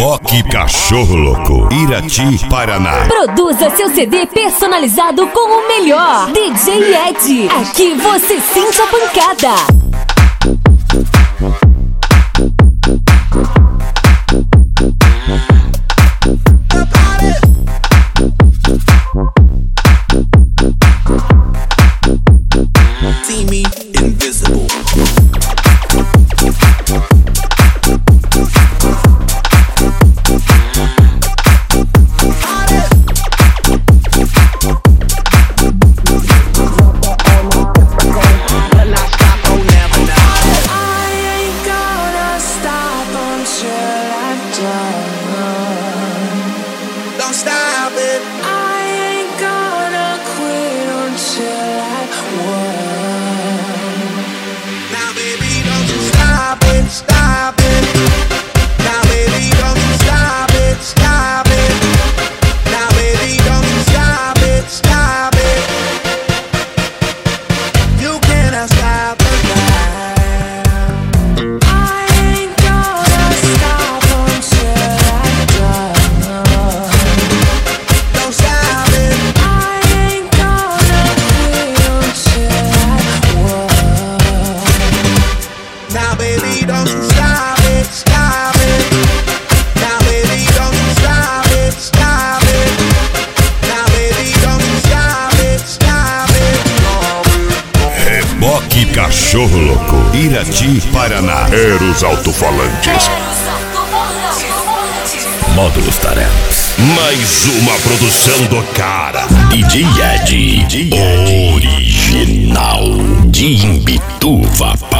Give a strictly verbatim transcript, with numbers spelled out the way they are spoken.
Reboque Cachorro Louco, Irati, Paraná. Produza seu C D personalizado com o melhor. D J Ed, aqui você sente a pancada. See me invisible. Don't stop it. I ain't gonna quit until I won. Now baby, don't you stop it, stop it. Now baby, don't you stop it, stop it. Now baby, don't you stop it, stop it. You cannot stop the now. I ain't gonna stop until I'm done. Don't stop it. I ain't gonna quit until I won. Now baby, don't you stop it, stop it. Now baby, don't you stop it, stop it. Now baby, don't you stop it, stop it. Reboque Cachorro Louco, Irati, Paraná. Eros Alto-Falantes. Módulos Tarepas. Mais uma produção do cara. D J Ed, original de Imbituva.